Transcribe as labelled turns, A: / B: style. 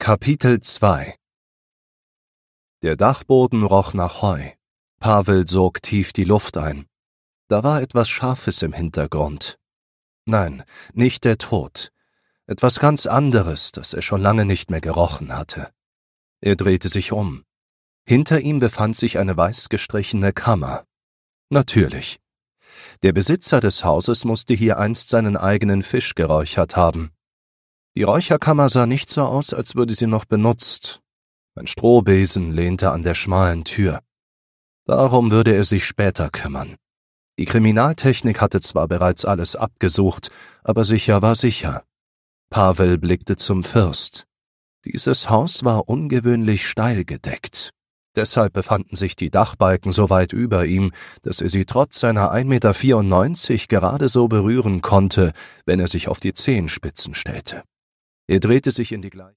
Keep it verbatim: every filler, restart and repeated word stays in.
A: Kapitel zwei. Der Dachboden roch nach Heu. Pavel sog tief die Luft ein. Da war etwas Scharfes im Hintergrund. Nein, nicht der Tod. Etwas ganz anderes, das er schon lange nicht mehr gerochen hatte. Er drehte sich um. Hinter ihm befand sich eine weiß gestrichene Kammer. Natürlich. Der Besitzer des Hauses musste hier einst seinen eigenen Fisch geräuchert haben. Die Räucherkammer sah nicht so aus, als würde sie noch benutzt. Ein Strohbesen lehnte an der schmalen Tür. Darum würde er sich später kümmern. Die Kriminaltechnik hatte zwar bereits alles abgesucht, aber sicher war sicher. Pavel blickte zum First. Dieses Haus war ungewöhnlich steil gedeckt. Deshalb befanden sich die Dachbalken so weit über ihm, dass er sie trotz seiner ein Meter vierundneunzig gerade so berühren konnte, wenn er sich auf die Zehenspitzen stellte. Er drehte sich in die gleiche